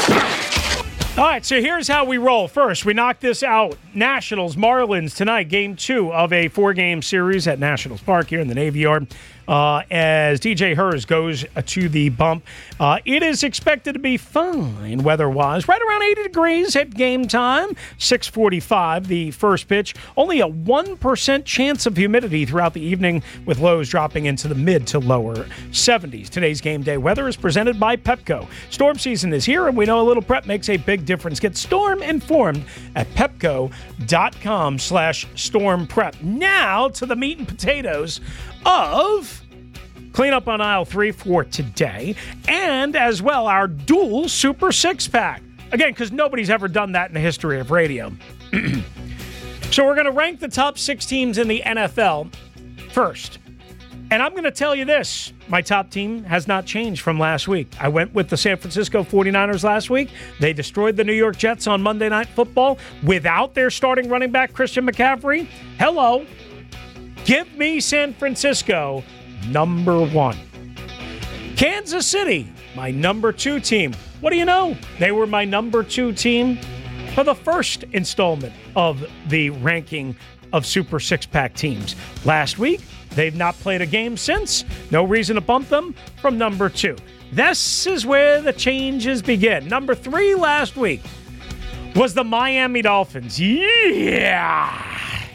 All right, so here's how we roll. First, we knock this out. Nationals, Marlins tonight, game two of a four-game series at Nationals Park here in the Navy Yard. Uh, as D J Hurst goes to the bump. Uh, it is expected to be fine weather-wise, right around eighty degrees at game time, six forty-five, the first pitch. Only a one percent chance of humidity throughout the evening, with lows dropping into the mid to lower seventies. Today's game day weather is presented by Pepco. Storm season is here, and we know a little prep makes a big difference. Get storm informed at pepco.com slash storm prep. Now to the meat and potatoes of Cleanup on Aisle three for today, and as well our dual Super Six-Pack. Again, because nobody's ever done that in the history of radio. So we're going to rank the top six teams in the N F L first. And I'm going to tell you this. My top team has not changed from last week. I went with the San Francisco forty-niners last week. They destroyed the New York Jets on Monday Night Football without their starting running back, Christian McCaffrey. Hello. Give me San Francisco, number one. Kansas City, my number two team. What do you know? They were my number two team for the first installment of the ranking of Super Six-Pack teams. Last week, they've not played a game since. No reason to bump them from number two. This is where the changes begin. Number three last week was the Miami Dolphins. Yeah!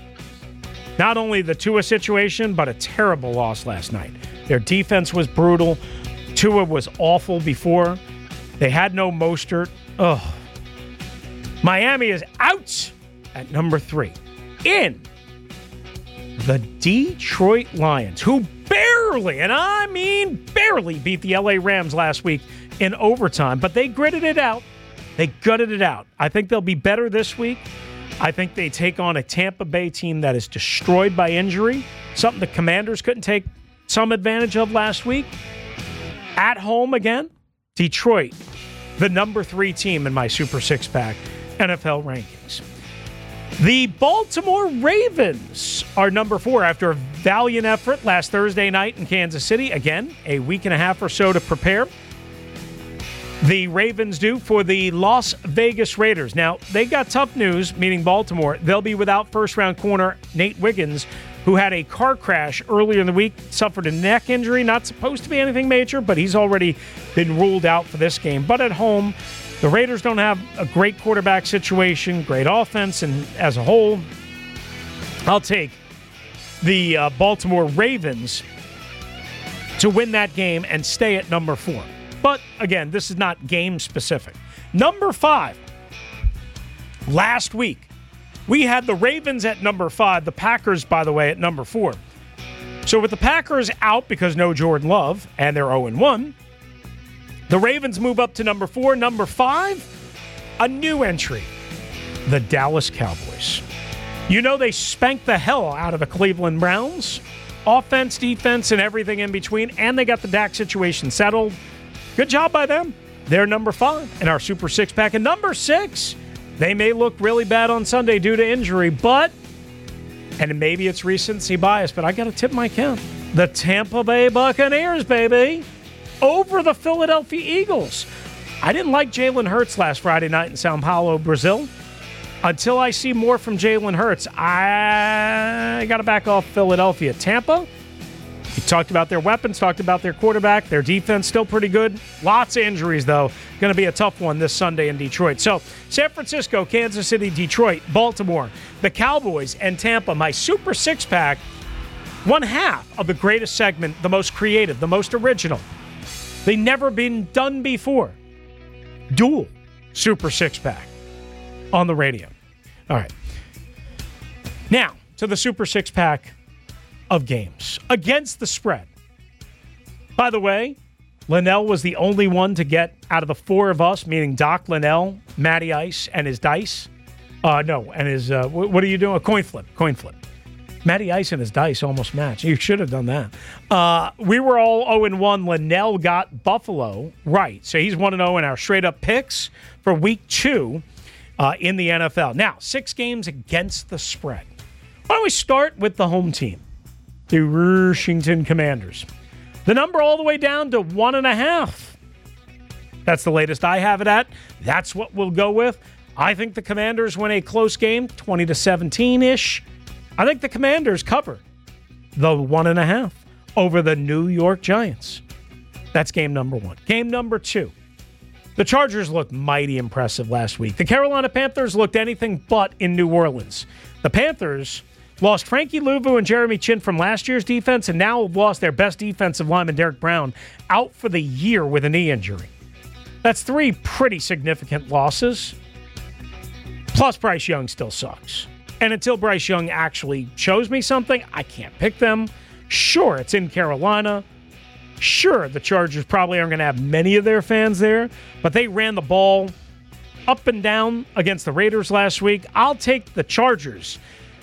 Not only the Tua situation, but a terrible loss last night. Their defense was brutal. Tua was awful before. They had no Mostert. Ugh. Miami is out at number three. In the Detroit Lions, who barely, and I mean barely, beat the L A Rams last week in overtime, but they gritted it out. They gutted it out. I think they'll be better this week. I think they take on a Tampa Bay team that is destroyed by injury, something the Commanders couldn't take some advantage of last week. At home again, Detroit, the number three team in my Super Six-Pack N F L rankings. The Baltimore Ravens are number four after a valiant effort last Thursday night in Kansas City. Again, a week and a half or so to prepare. The Ravens do for the Las Vegas Raiders. Now, they got tough news, meaning Baltimore. They'll be without first-round corner Nate Wiggins, who had a car crash earlier in the week, suffered a neck injury. Not supposed to be anything major, but he's already been ruled out for this game. But at home, the Raiders don't have a great quarterback situation, great offense, and as a whole, I'll take the uh, Baltimore Ravens to win that game and stay at number four. But, again, this is not game-specific. Number five, last week, we had the Ravens at number five, the Packers, by the way, at number four. So with the Packers out because no Jordan Love, and they're oh and one, the Ravens move up to number four. Number five, a new entry, the Dallas Cowboys. You know they spanked the hell out of the Cleveland Browns. Offense, defense, and everything in between, and they got the Dak situation settled. Good job by them. They're number five in our Super Six-Pack. And number six, they may look really bad on Sunday due to injury, but And maybe it's recency bias, but I got to tip my cap. The Tampa Bay Buccaneers, baby, over the Philadelphia Eagles. I didn't like Jalen Hurts last Friday night in Sao Paulo, Brazil. Until I see more from Jalen Hurts, I got to back off Philadelphia. Tampa, we talked about their weapons, talked about their quarterback. Their defense still pretty good. Lots of injuries, though. Going to be a tough one this Sunday in Detroit. So, San Francisco, Kansas City, Detroit, Baltimore, the Cowboys, and Tampa. My Super Six-Pack, one half of the greatest segment, the most creative, the most original. They never been done before. Dual Super Six-Pack on the radio. All right. Now, to the Super Six-Pack of games. Against the spread. By the way, Linnell was the only one to get out of the four of us, meaning Doc, Linnell, Matty Ice, and his dice. Uh, no, and his, uh, what are you doing? A coin flip. Coin flip. Matty Ice and his dice almost match. You should have done that. Uh, we were all oh and one. Linnell got Buffalo right. So he's one and oh in our straight-up picks for week two uh, in the N F L. Now, six games against the spread. Why don't we start with the home team, the Washington Commanders. The number all the way down to one and a half. That's the latest I have it at. That's what we'll go with. I think the Commanders win a close game, twenty to seventeen-ish. I think the Commanders cover the one and a half over the New York Giants. That's game number one. Game number two. The Chargers looked mighty impressive last week. The Carolina Panthers looked anything but in New Orleans. The Panthers lost Frankie Louvu and Jeremy Chin from last year's defense and now have lost their best defensive lineman, Derek Brown, out for the year with a knee injury. That's three pretty significant losses. Plus, Bryce Young still sucks. And until Bryce Young actually shows me something, I can't pick them. Sure, it's in Carolina. Sure, the Chargers probably aren't going to have many of their fans there, but they ran the ball up and down against the Raiders last week. I'll take the Chargers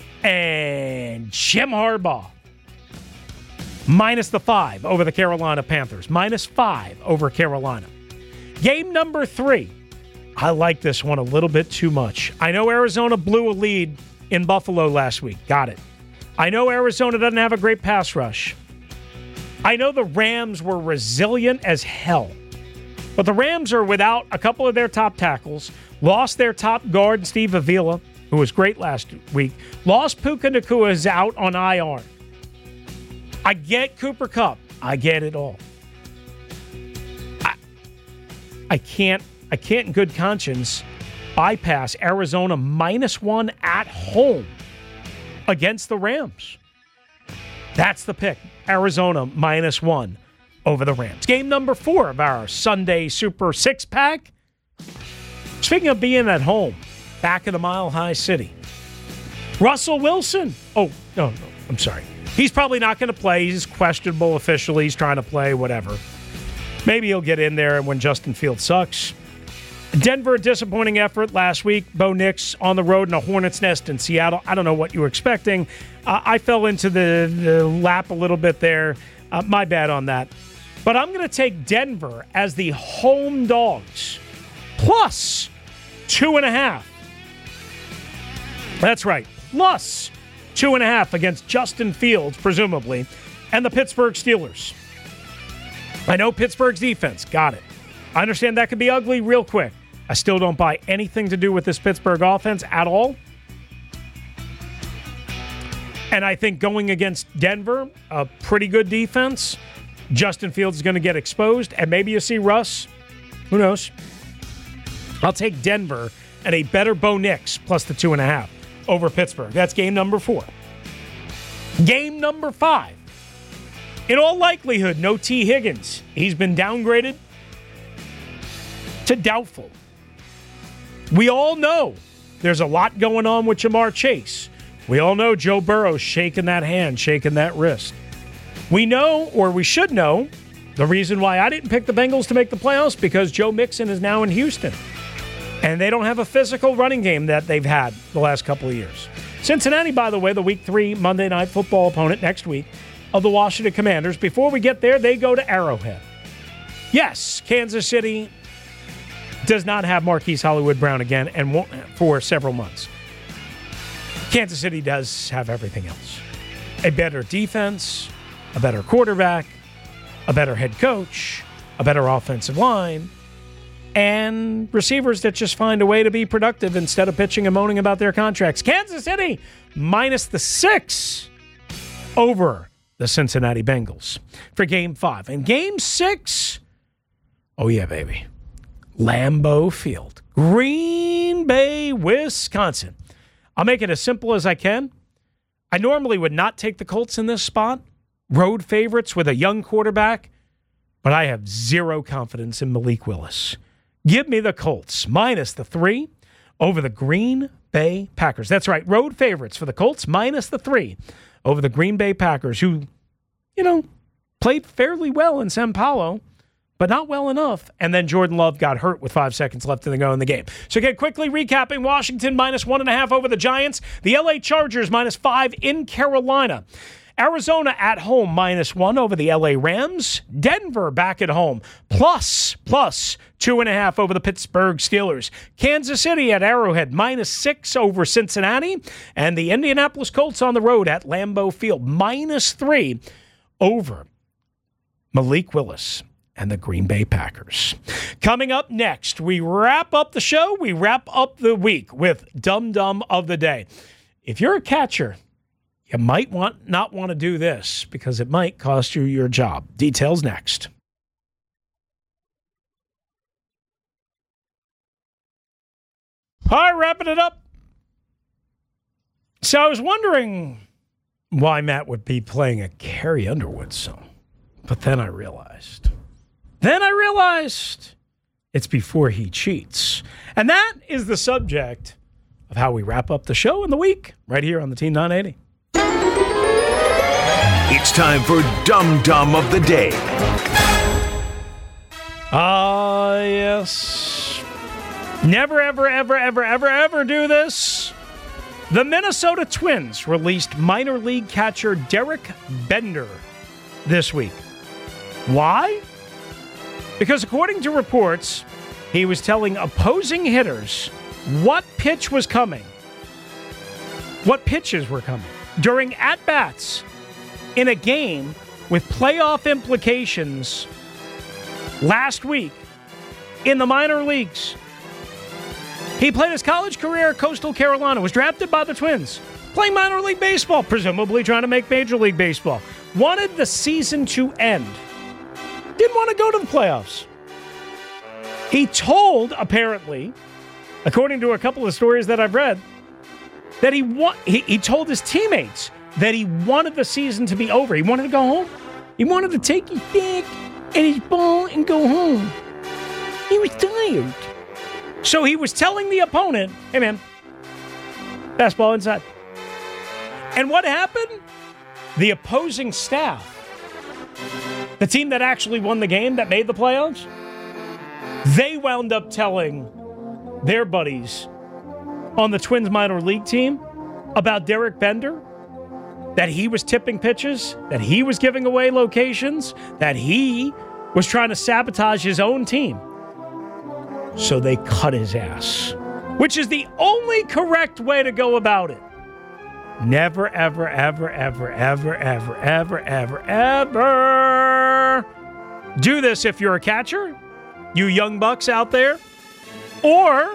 and Jim Harbaugh minus the five over the Carolina Panthers. Minus five over Carolina. Game number three. I like this one a little bit too much. I know Arizona blew a lead in Buffalo last week. Got it. I know Arizona doesn't have a great pass rush. I know the Rams were resilient as hell. But the Rams are without a couple of their top tackles, lost their top guard, Steve Avila, who was great last week, lost Puka Nacua, is out on I R. I get Cooper Kupp. I get it all. I, I can't, I can't in good conscience bypass Arizona minus one at home against the Rams. That's the pick. Arizona minus one over the Rams. Game number four of our Sunday Super Six-Pack. Speaking of being at home, back in the Mile High City. Russell Wilson. Oh, no, no, I'm sorry. He's probably not going to play. He's questionable officially. He's trying to play, whatever. Maybe he'll get in there when Justin Fields sucks. Denver, a disappointing effort last week. Bo Nix on the road in a hornet's nest in Seattle. I don't know what you were expecting. Uh, I fell into the, the lap a little bit there. Uh, my bad on that. But I'm going to take Denver as the home dogs. Plus two and a half. That's right. Plus two and a half against Justin Fields, presumably, and the Pittsburgh Steelers. I know Pittsburgh's defense. Got it. I understand that could be ugly real quick. I still don't buy anything to do with this Pittsburgh offense at all. And I think going against Denver, a pretty good defense, Justin Fields is going to get exposed, and maybe you see Russ. Who knows? I'll take Denver and a better Bo Nix plus the two and a half over Pittsburgh. That's game number four. Game number five. In all likelihood, no T. Higgins. He's been downgraded to doubtful. We all know there's a lot going on with Jamar Chase. We all know Joe Burrow's shaking that hand, shaking that wrist. We know, or we should know, the reason why I didn't pick the Bengals to make the playoffs, because Joe Mixon is now in Houston. And they don't have a physical running game that they've had the last couple of years. Cincinnati, by the way, the week three Monday Night Football opponent next week of the Washington Commanders. Before we get there, they go to Arrowhead. Yes, Kansas City does not have Marquise Hollywood Brown again and won't for several months. Kansas City does have everything else. A better defense, a better quarterback, a better head coach, a better offensive line, and receivers that just find a way to be productive instead of pitching and moaning about their contracts. Kansas City minus the six over the Cincinnati Bengals for game five. And game six, oh yeah, baby, Lambeau Field, Green Bay, Wisconsin. I'll make it as simple as I can. I normally would not take the Colts in this spot, road favorites with a young quarterback, but I have zero confidence in Malik Willis. Give me the Colts minus the three over the Green Bay Packers. That's right, road favorites for the Colts minus the three over the Green Bay Packers, who, you know, played fairly well in Sao Paulo, but not well enough. And then Jordan Love got hurt with five seconds left to go in the game. So again, quickly recapping, Washington minus one and a half over the Giants. The L A Chargers minus five in Carolina. Arizona at home minus one over the L A Rams. Denver back at home plus, plus two and a half over the Pittsburgh Steelers. Kansas City at Arrowhead minus six over Cincinnati. And the Indianapolis Colts on the road at Lambeau Field minus three over Malik Willis and the Green Bay Packers. Coming up next, we wrap up the show. We wrap up the week with Dum Dum of the Day. If you're a catcher, you might want not want to do this because it might cost you your job. Details next. All right, wrapping it up. So I was wondering why Matt would be playing a Carrie Underwood song. But then I realized. Then I realized it's Before He Cheats. And that is the subject of how we wrap up the show in the week right here on the Team nine eighty.
It's time for Dum Dum of the Day.
Ah, uh, yes. Never, ever, ever, ever, ever, ever do this. The Minnesota Twins released minor league catcher Derek Bender this week. Why? Because according to reports, he was telling opposing hitters what pitch was coming, what pitches were coming during at-bats in a game with playoff implications last week in the minor leagues. He played his college career at Coastal Carolina, was drafted by the Twins, playing minor league baseball, presumably trying to make Major League Baseball. Wanted the season to end. Didn't want to go to the playoffs. He told, apparently, according to a couple of stories that I've read, that he, wa- he he told his teammates that he wanted the season to be over. He wanted to go home. He wanted to take his bag and his ball and go home. He was tired. So he was telling the opponent, hey, man, fastball inside. And what happened? The opposing staff, the team that actually won the game, that made the playoffs, they wound up telling their buddies on the Twins minor league team about Derek Bender, that he was tipping pitches, that he was giving away locations, that he was trying to sabotage his own team. So they cut his ass, which is the only correct way to go about it. Never, ever, ever, ever, ever, ever, ever, ever, ever do this if you're a catcher, you young bucks out there, or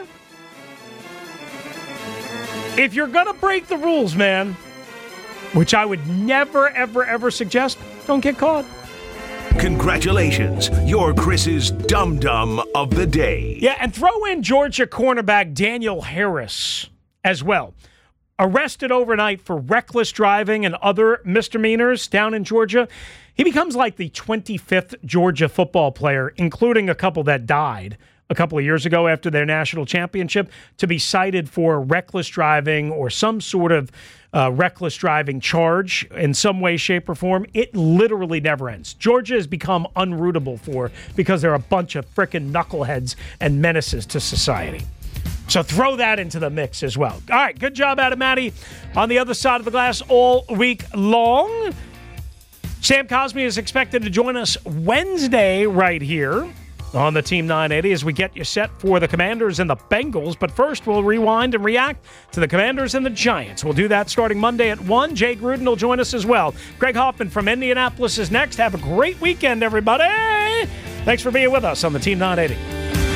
if you're going to break the rules, man, which I would never, ever, ever suggest, don't get caught.
Congratulations, you're Chris's Dum Dum of the Day.
Yeah, and throw in Georgia cornerback Daniel Harris as well. Arrested overnight for reckless driving and other misdemeanors down in Georgia. He becomes like the twenty-fifth Georgia football player, including a couple that died a couple of years ago after their national championship, to be cited for reckless driving or some sort of uh, reckless driving charge in some way, shape, or form. It literally never ends. Georgia has become unrootable for because they're a bunch of frickin' knuckleheads and menaces to society. So throw that into the mix as well. All right, good job out of Matty on the other side of the glass all week long. Sam Cosmi is expected to join us Wednesday right here. on the Team nine eighty as we get you set for the Commanders and the Bengals. But first, we'll rewind and react to the Commanders and the Giants. We'll do that starting Monday at one. Jay Gruden will join us as well. Greg Hoffman from Indianapolis is next. Have a great weekend, everybody. Thanks for being with us on the Team nine eighty.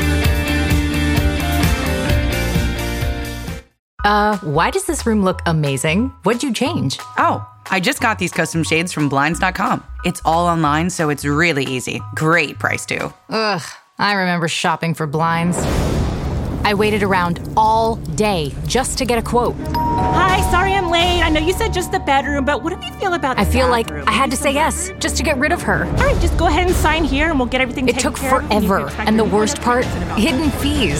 Uh, why does this room look amazing? What'd you change?
Oh, I just got these custom shades from Blinds dot com. It's all online, so it's really easy. Great price, too.
Ugh, I remember shopping for blinds. I waited around all day just to get a quote.
Hi, sorry I'm late. I know you said just the bedroom, but what do you feel about the
I feel
bathroom?
like I had to say yes just to get rid of her.
All right, just go ahead and sign here and we'll get everything
It
taken
took
care of.
forever, and the worst part, hidden fees.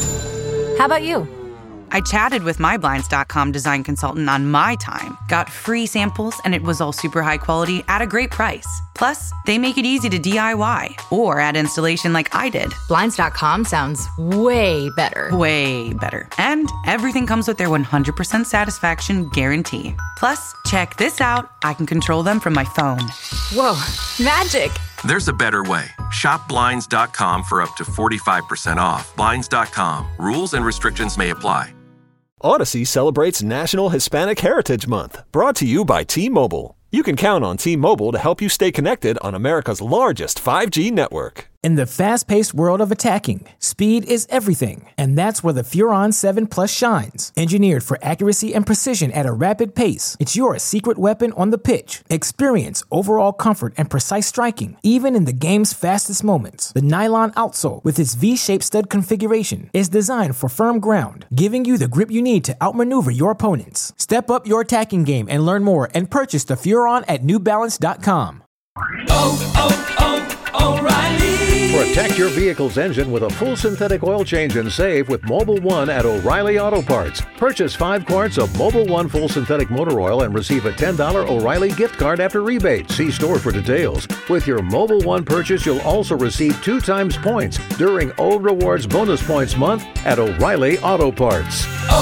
How about you?
I chatted with my Blinds dot com design consultant on my time, got free samples, and it was all super high quality at a great price. Plus, they make it easy to D I Y or add installation like I did.
Blinds dot com sounds way better.
Way better. And everything comes with their one hundred percent satisfaction guarantee. Plus, check this out. I can control them from my phone.
Whoa, magic.
There's a better way. Shop Blinds dot com for up to forty-five percent off. Blinds dot com. Rules and restrictions may apply.
Odyssey celebrates National Hispanic Heritage Month, brought to you by T-Mobile. You can count on T-Mobile to help you stay connected on America's largest five G network.
In the fast-paced world of attacking, speed is everything, and that's where the Furon seven Plus shines. Engineered for accuracy and precision at a rapid pace, it's your secret weapon on the pitch. Experience overall comfort and precise striking, even in the game's fastest moments. The nylon outsole, with its V-shaped stud configuration, is designed for firm ground, giving you the grip you need to outmaneuver your opponents. Step up your attacking game and learn more and purchase the Furon at New Balance dot com.
Oh, oh, oh, O'Reilly.
Protect your vehicle's engine with a full synthetic oil change and save with Mobile One at O'Reilly Auto Parts. Purchase five quarts of Mobile One full synthetic motor oil and receive a ten dollars O'Reilly gift card after rebate. See store for details. With your Mobile One purchase, you'll also receive two times points during O Rewards Bonus Points Month at O'Reilly Auto Parts.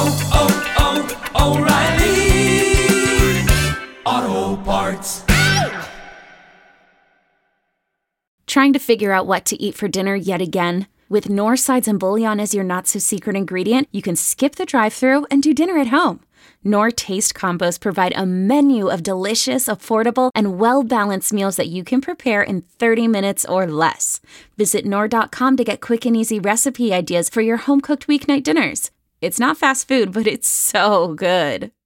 Oh, oh, oh, O'Reilly Auto Parts.
Trying to figure out what to eat for dinner yet again? With Knorr Sides and Bouillon as your not-so-secret ingredient, you can skip the drive-thru and do dinner at home. Knorr Taste Combos provide a menu of delicious, affordable, and well-balanced meals that you can prepare in thirty minutes or less. Visit Knorr dot com to get quick and easy recipe ideas for your home-cooked weeknight dinners. It's not fast food, but it's so good.